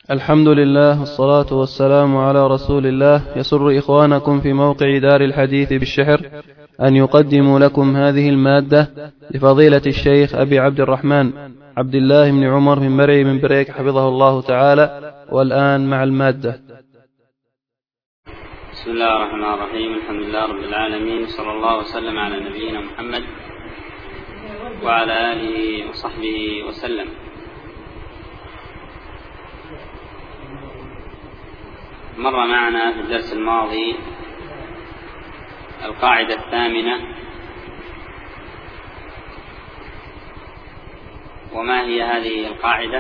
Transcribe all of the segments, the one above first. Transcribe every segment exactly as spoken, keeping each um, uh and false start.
الحمد لله والصلاة والسلام على رسول الله. يسر إخوانكم في موقع دار الحديث بالشحر أن يقدموا لكم هذه المادة لفضيلة الشيخ أبي عبد الرحمن عبد الله بن عمر بن مرعي من بريك حفظه الله تعالى. والآن مع المادة. بسم الله الرحمن الرحيم. الحمد لله رب العالمين، صلى الله وسلم على نبينا محمد وعلى آله وصحبه وسلم. مر معنا في الدرس الماضي القاعدة الثامنة، وما هي هذه القاعدة؟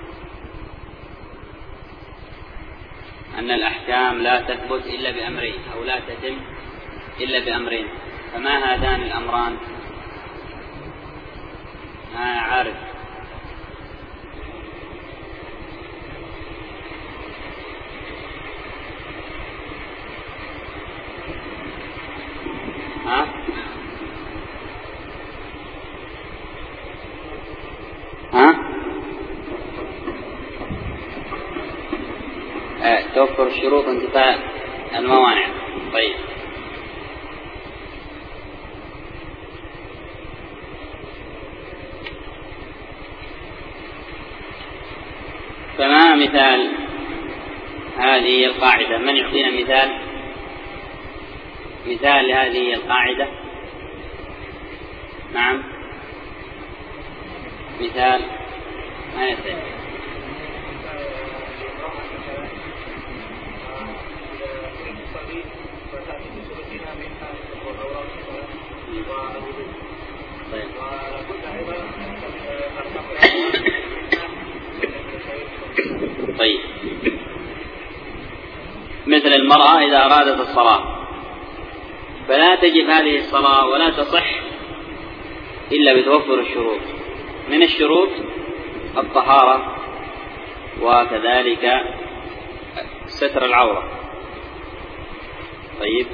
أن الأحكام لا تثبت إلا بأمرين، أو لا تتم إلا بأمرين. فما هذان الأمران؟ ما عارف؟ ها؟ ها؟ آه، توفر الشروط انتفاء الموانع. طيب، فما مثال هذه القاعدة؟ من يعطينا مثال مثال لهذه القاعدة؟ نعم، مثال. ما يسأل. طيب. طيب، مثل المرأة إذا أرادت الصلاة فلا تجب هذه الصلاة ولا تصح إلا بتوفر الشروط. من الشروط الطهارة، وكذلك ستر العورة. طيب،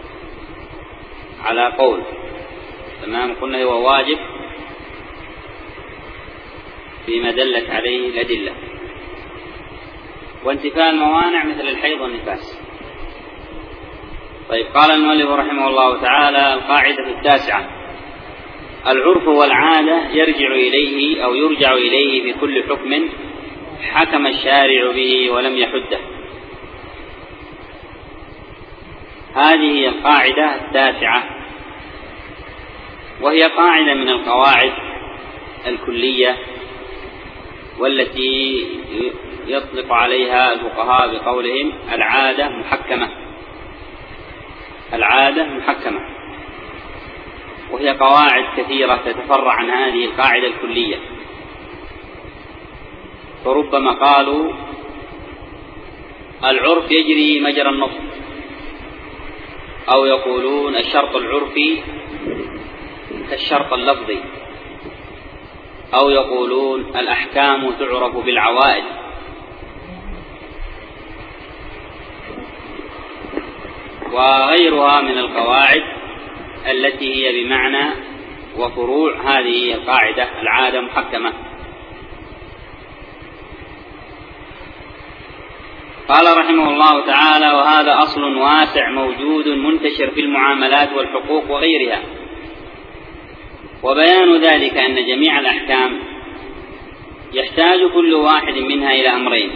على قول تمام قلنا هو واجب فيما دلت عليه الأدلة. وانتفاء الموانع مثل الحيض والنفاس. طيب، قال المؤلف رحمه الله تعالى: القاعدة التاسعة: العرف والعادة يرجع إليه أو يرجع إليه في كل حكم حكم الشارع به ولم يحده. هذه هي القاعدة التاسعة، وهي قاعدة من القواعد الكلية، والتي يطلق عليها الفقهاء بقولهم العادة محكمة. العادة محكمة، وهي قواعد كثيرة تتفرع عن هذه القاعدة الكلية. فربما قالوا العرف يجري مجرى النص، أو يقولون الشرط العرفي كالشرط اللفظي، أو يقولون الأحكام تعرف بالعوائد. وغيرها من القواعد التي هي بمعنى وفروع هذه القاعدة العادة محكمة. قال رحمه الله تعالى: وهذا أصل واسع موجود منتشر في المعاملات والحقوق وغيرها. وبيان ذلك أن جميع الأحكام يحتاج كل واحد منها إلى أمرين: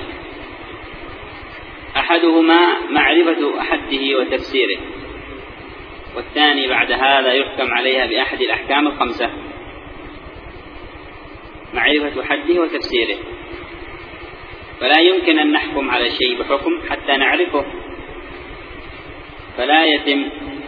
أحدهما معرفة أحده وتفسيره، والثاني بعد هذا يحكم عليها بأحد الأحكام الخمسة: معرفة حده وتفسيره. فلا يمكن أن نحكم على شيء بحكم حتى نعرفه، فلا يتم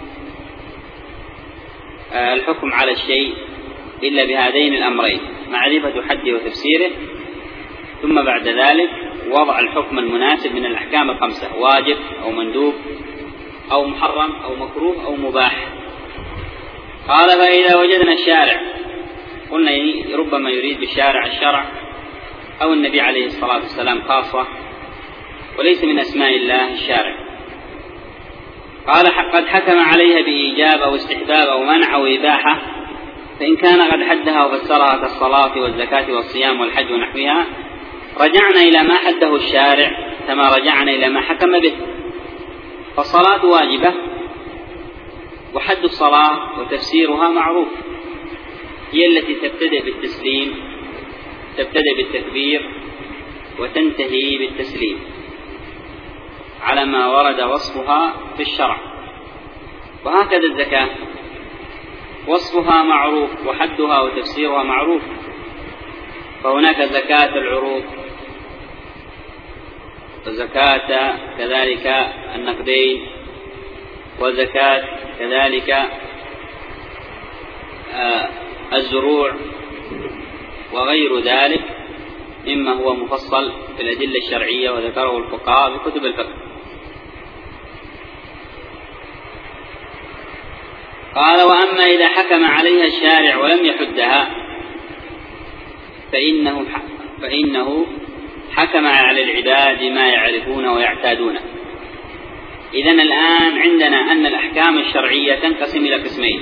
الحكم على الشيء إلا بهذين الأمرين: معرفة حده وتفسيره، ثم بعد ذلك وضع الحكم المناسب من الأحكام الخمسة: واجب أو مندوب أو محرم أو مكروه أو مباح. قال: فإذا وجدنا الشارع، قلنا ربما يريد بالشارع الشرع أو النبي عليه الصلاة والسلام خاصة، وليس من أسماء الله الشارع. قال: قد حكم عليها بإيجاب أو استحباب أو منع أو إباحة، فإن كان قد حدها وفسرها كالصلاة والزكاة والصيام والحج ونحوها رجعنا إلى ما حده الشارع كما رجعنا إلى ما حكم به. فالصلاة واجبة، وحد الصلاة وتفسيرها معروف، هي التي تبتدئ بالتسليم، تبتدئ بالتكبير وتنتهي بالتسليم على ما ورد وصفها في الشرع. وهكذا الزكاة وصفها معروف وحدها وتفسيرها معروف. فهناك زكاة العروض وزكاة كذلك النقدين وزكاة كذلك الزروع وغير ذلك مما هو مفصل في الأدلة الشرعية وذكره الفقهاء في كتب الفقه. قال: وأما إذا حكم عليها الشارع ولم يحدها فإنه, فإنه حكم على العباد ما يعرفون ويعتادونه. إذن الآن عندنا أن الأحكام الشرعية تنقسم إلى قسمين: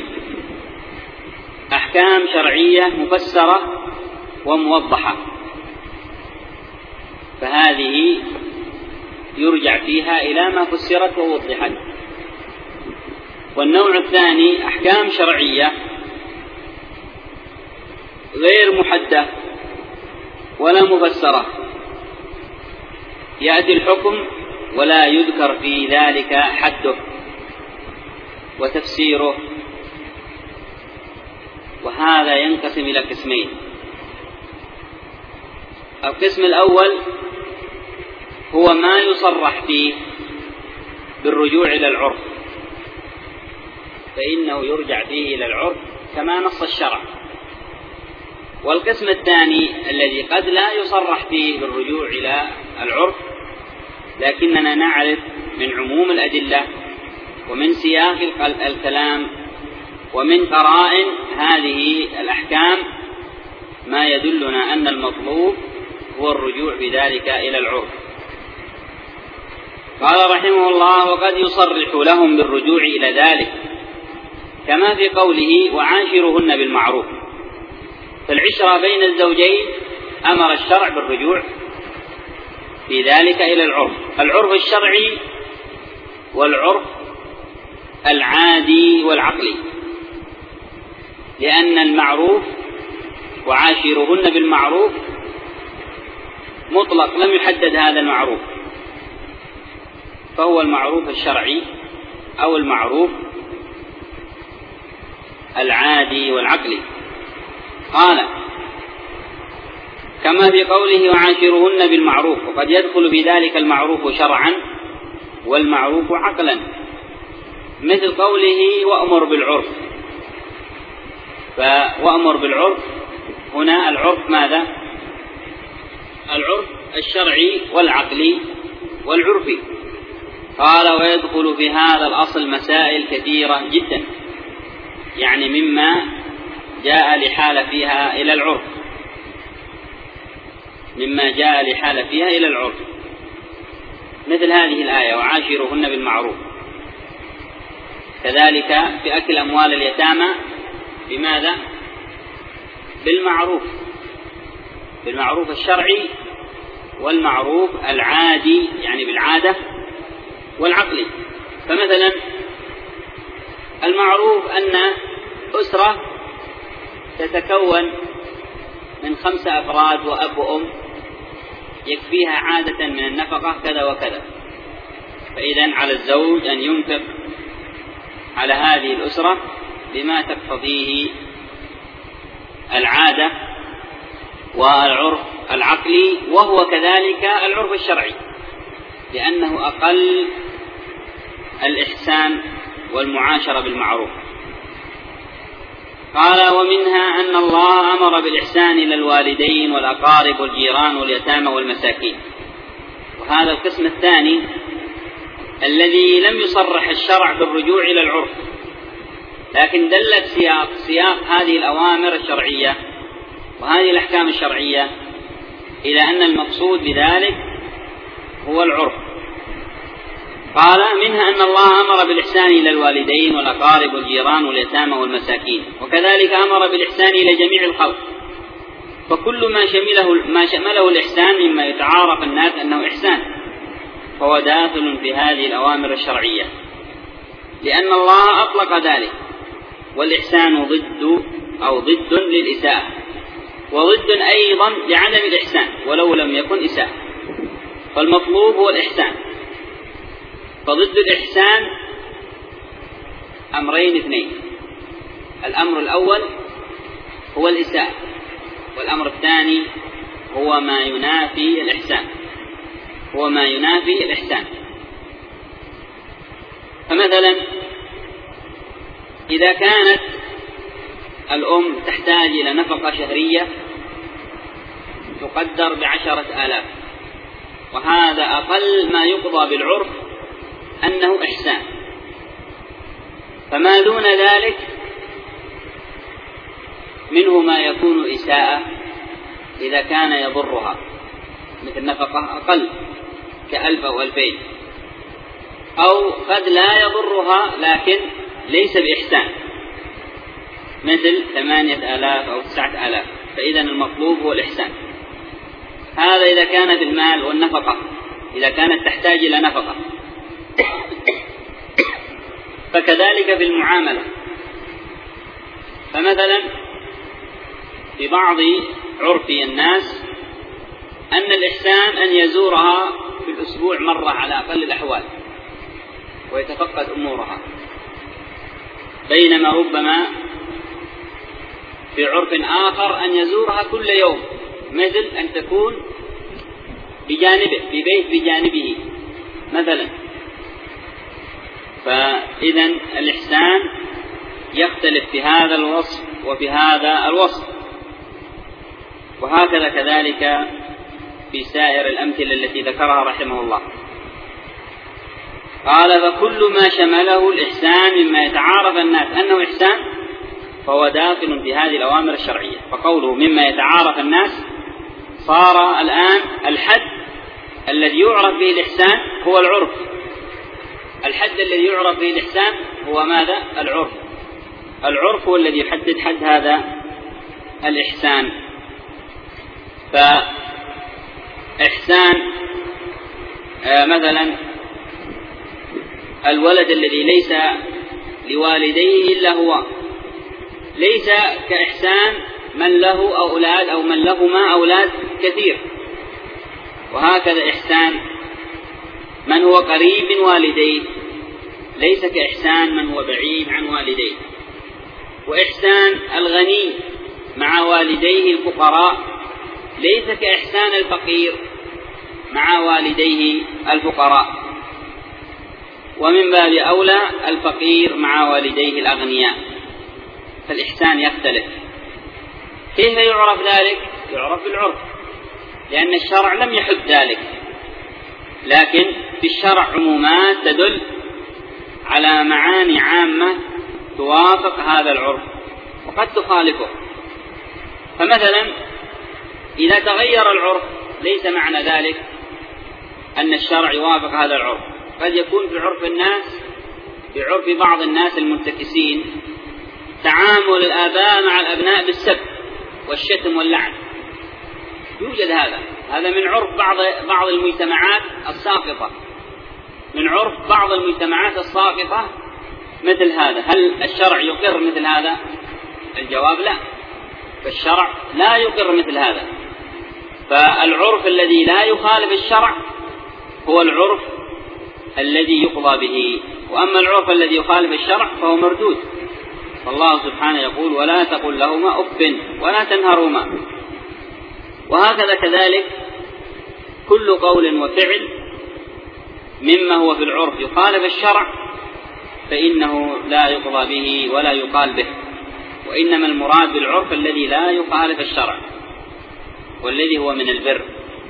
أحكام شرعية مفسرة وموضحة، فهذه يرجع فيها إلى ما فسرت ووضحت. والنوع الثاني أحكام شرعية غير محددة ولا مفسرة، يأتي الحكم ولا يذكر في ذلك حده وتفسيره، وهذا ينقسم إلى قسمين. القسم الأول هو ما يصرح فيه بالرجوع إلى العرف، فإنه يرجع فيه إلى العرف كما نص الشرع. والقسم الثاني الذي قد لا يصرح فيه بالرجوع إلى العرف، لكننا نعرف من عموم الأدلة ومن سياق الكلام ومن قرائن هذه الأحكام ما يدلنا أن المطلوب هو الرجوع بذلك إلى العرف. قال رحمه الله: وقد يصرح لهم بالرجوع إلى ذلك كما في قوله: وعاشرهن بالمعروف. فالعشرة بين الزوجين أمر الشرع بالرجوع في ذلك إلى العرف، العرف الشرعي والعرف العادي والعقلي، لأن المعروف وعاشرهن بالمعروف مطلق لم يحدد هذا المعروف، فهو المعروف الشرعي أو المعروف العادي والعقلي. قال: كما في قوله: وعاشرهن بالمعروف. وقد يدخل في ذلك المعروف شرعا والمعروف عقلا، مثل قوله: وأمر بالعرف. فوأمر بالعرف هنا العرف ماذا؟ العرف الشرعي والعقلي والعرفي. قال: ويدخل في هذا الأصل مسائل كثيرة جدا، يعني مما جاء لحال فيها إلى العرف، مما جاء لحال فيها إلى العرف، مثل هذه الآية: وعاشرهن بالمعروف. كذلك في أكل أموال اليتامى بماذا؟ بالمعروف، بالمعروف الشرعي والمعروف العادي يعني بالعادة والعقلي. فمثلا المعروف أن أسرة تتكون من خمسة أفراد وأب وأم يكفيها عادة من النفقة كذا وكذا، فإذن على الزوج أن ينفق على هذه الأسرة بما تقتضيه العادة والعرف العقلي، وهو كذلك العرف الشرعي، لأنه أقل الإحسان والمعاشرة بالمعروف. قال: ومنها أن الله أمر بالإحسان إلى الوالدين والأقارب والجيران واليتامى والمساكين. وهذا القسم الثاني الذي لم يصرح الشرع بالرجوع إلى العرف، لكن دلت سياق, سياق هذه الأوامر الشرعية وهذه الأحكام الشرعية إلى أن المقصود بذلك هو العرف. قال: منها أن الله أمر بالإحسان إلى الوالدين والأقارب والجيران واليتامى والمساكين، وكذلك أمر بالإحسان إلى جميع الخلق، فكل ما شمله, ما شمله الإحسان مما يتعارف الناس أنه إحسان فهو داخل في هذه الأوامر الشرعية، لأن الله أطلق ذلك. والإحسان ضد أو ضد للإساءة، وضد أيضا لعدم الإحسان ولو لم يكن إساءة، فالمطلوب هو الإحسان. فضد الإحسان أمرين اثنين: الأمر الأول هو الإساءة، والأمر الثاني هو ما ينافي الإحسان هو ما ينافي الإحسان. فمثلا إذا كانت الأم تحتاج إلى نفقة شهرية تقدر بعشرة آلاف، وهذا أقل ما يقضى بالعرف أنه إحسان، فما دون ذلك منه ما يكون إساءة إذا كان يضرها، مثل نفقة أقل كألف أو ألفين، أو قد لا يضرها لكن ليس بإحسان مثل ثمانية آلاف أو تسعة آلاف، فإذا المطلوب هو الإحسان. هذا إذا كان في المال والنفقة، إذا كانت تحتاج إلى نفقة. فكذلك في المعاملة، فمثلا في بعض عرف الناس أن الإحسان أن يزورها في الأسبوع مرة على أقل الأحوال ويتفقد أمورها، بينما ربما في عرف آخر أن يزورها كل يوم، مثل أن تكون بجانبه في بيت بجانبه مثلا. فإذا الإحسان يختلف في هذا الوصف وفي هذا الوصف، وهكذا كذلك في سائر الأمثلة التي ذكرها رحمه الله. قال: فكل ما شمله الإحسان مما يتعارف الناس أنه إحسان فهو داخل في هذه الأوامر الشرعية. فقوله مما يتعارف الناس صار الآن الحد الذي يعرف به الإحسان هو العرف. الحد الذي يعرف به الإحسان هو ماذا؟ العرف. العرف هو الذي يحدد حد هذا الإحسان. فإحسان آه مثلا الولد الذي ليس لوالديه إلا هو ليس كإحسان من له أولاد أو من لهما أولاد كثير. وهكذا إحسان من هو قريب من والديه ليس كإحسان من هو بعيد عن والديه. وإحسان الغني مع والديه الفقراء ليس كإحسان الفقير مع والديه الفقراء. ومن باب أولى الفقير مع والديه الأغنياء. فالإحسان يختلف. كيف يعرف ذلك؟ يعرف بالعرف، لأن الشرع لم يحد ذلك، لكن في الشرع عمومات تدل على معاني عامة توافق هذا العرف وقد تخالفه. فمثلا إذا تغير العرف ليس معنى ذلك أن الشرع يوافق هذا العرف. قد يكون في عرف الناس في عرف بعض الناس المنتكسين تعامل الآباء مع الأبناء بالسب والشتم واللعن، يوجد هذا هذا من عرف بعض بعض المجتمعات الساقطة من عرف بعض المجتمعات الساقطة مثل هذا. هل الشرع يقر مثل هذا؟ الجواب لا، فالشرع لا يقر مثل هذا. فالعرف الذي لا يخالف الشرع هو العرف الذي يقضى به، وأما العرف الذي يخالف الشرع فهو مردود. فالله سبحانه يقول: ولا تقل لهما أف ولا تنهرهما. وهكذا كذلك كل قول وفعل مما هو في العرف يخالف الشرع فإنه لا يقضى به ولا يقال به، وإنما المراد بالعرف الذي لا يخالف الشرع والذي هو من البر.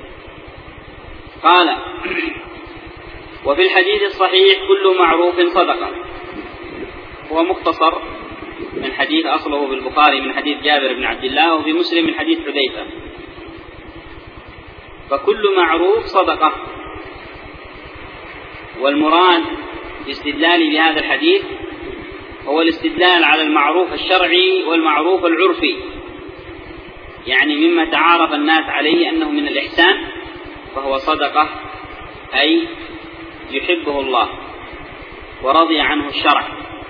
قال: وفي الحديث الصحيح كل معروف صدقة. هو مختصر من حديث أصله بالبخاري من حديث جابر بن عبد الله، وفي مسلم من حديث حذيفة. فكل معروف صدقة. والمراد باستدلال بهذا الحديث هو الاستدلال على المعروف الشرعي والمعروف العرفي. يعني مما تعارف الناس عليه أنه من الإحسان فهو صدقة، أي يحبه الله ورضي عنه الشرع.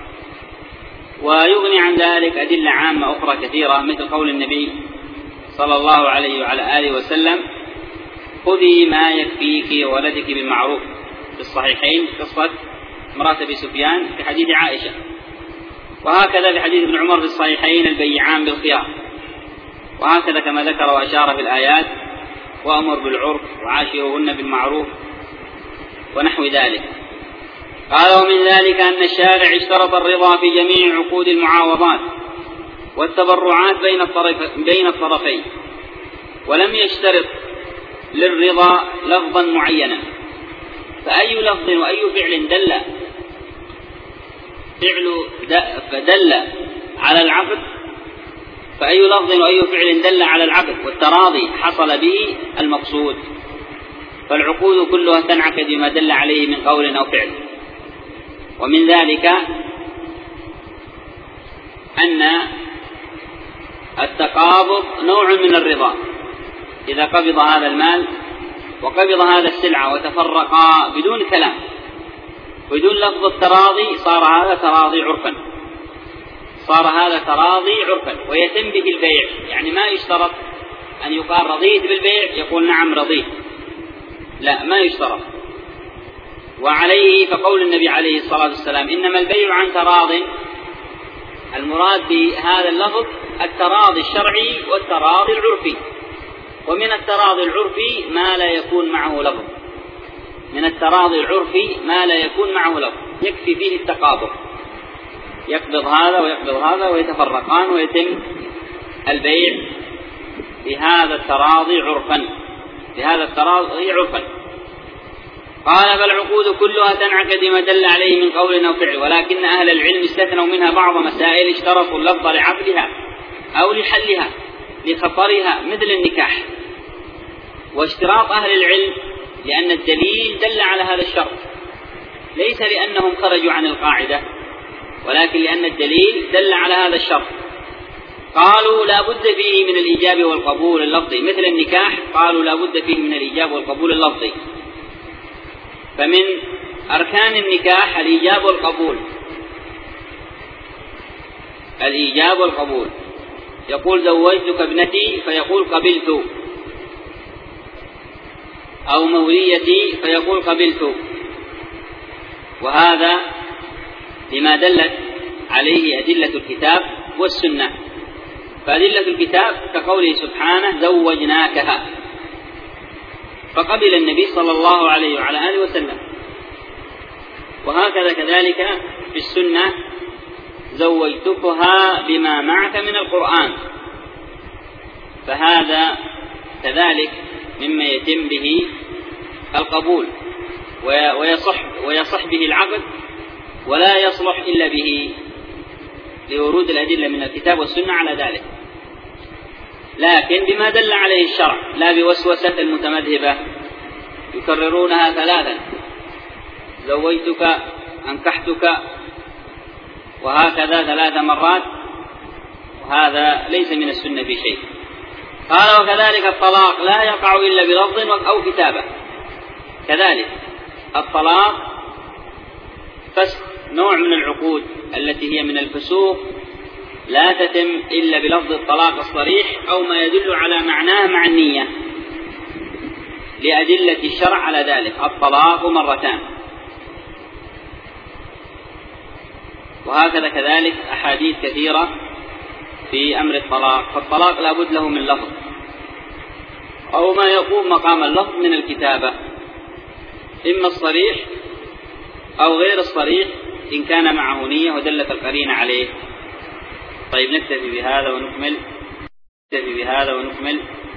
ويغني عن ذلك أدلة عامة أخرى كثيرة، مثل قول النبي صلى الله عليه وعلى آله وسلم: خذي ما يكفيك وولدك بالمعروف، في الصحيحين قصة امرأة أبي سفيان في حديث عائشة. وهكذا في حديث ابن عمر في الصحيحين: البيعان بالخيار. وهكذا كما ذكر وأشار في الآيات: وأمر بالعرف وعاشروهن بالمعروف ونحو ذلك. قال: ومن ذلك أن الشارع اشترط الرضا في جميع عقود المعاوضات والتبرعات بين الطرفين، ولم يشترط للرضا لفظا معينا. فأي لفظ وأي فعل دل فعل دل على العقد فأي لفظ وأي فعل دل على العقد والتراضي حصل به المقصود، فالعقود كلها تنعقد بما دل عليه من قول أو فعل. ومن ذلك أن التقابض نوع من الرضا، إذا قبض هذا المال وقبض هذا السلعة وتفرقا بدون كلام بدون لفظ التراضي، صار هذا تراضي عرفا صار هذا تراضي عرفا ويتم به البيع. يعني ما يشترط أن يقال رضيت بالبيع يقول نعم رضيت، لا، ما يشترط. وعليه فقول النبي عليه الصلاة والسلام: إنما البيع عن تراض، المراد بهذا اللفظ التراضي الشرعي والتراضي العرفي. ومن التراضي العرفي ما لا يكون معه لفظ من التراضي العرفي ما لا يكون معه لفظ يكفي فيه التقابض، يقبض هذا ويقبض هذا ويتفرقان ويتم البيع بهذا التراضي عرفا بهذا التراضي عرفا قال: فالعقود كلها تنعقد ما دل عليه من قول أو فعل، ولكن أهل العلم استثنوا منها بعض مسائل اشترطوا اللفظ لعقدها أو لحلها لخطرها، مثل النكاح. واشتراط أهل العلم لأن الدليل دل على هذا الشرط، ليس لأنهم خرجوا عن القاعدة، ولكن لأن الدليل دل على هذا الشرط. قالوا لا بد فيه من الإيجاب والقبول اللفظي، مثل النكاح قالوا لا بد فيه من الإيجاب والقبول اللفظي. فمن أركان النكاح الإيجاب والقبول الإيجاب والقبول يقول: زوجتك ابنتي، فيقول قبلت، أو موليتي، فيقول قبلت. وهذا لما دلت عليه أدلة الكتاب والسنة. فأدلة الكتاب كقوله سبحانه: زوجناكها، فقبل النبي صلى الله عليه وعلى آله وسلم. وهكذا كذلك في السنة: زوجتكها بما معك من القرآن. فهذا كذلك مما يتم به القبول ويصح, ويصح به العقد، ولا يصلح إلا به لورود الأدلة من الكتاب والسنة على ذلك، لكن بما دل عليه الشرع، لا بوسوسة المتمذهبة يكررونها ثلاثا: زوجتك، أنكحتك، وهكذا ثلاث مرات، وهذا ليس من السنة في شيء. قال: وكذلك الطلاق لا يقع إلا بلفظ أو كتابة. كذلك الطلاق فسخ نوع من العقود التي هي من الفسوق، لا تتم إلا بلفظ الطلاق الصريح أو ما يدل على معناه مع النية، لأدلة الشرع على ذلك: الطلاق مرتان. وهكذا كذلك أحاديث كثيرة في أمر الطلاق. فالطلاق لا بد له من لفظ أو ما يقوم مقام اللفظ من الكتابة، إما الصريح أو غير الصريح إن كان معه نية ودلت القرينة عليه. طيب، نكتفي بهذا ونكمل نكتفي بهذا ونكمل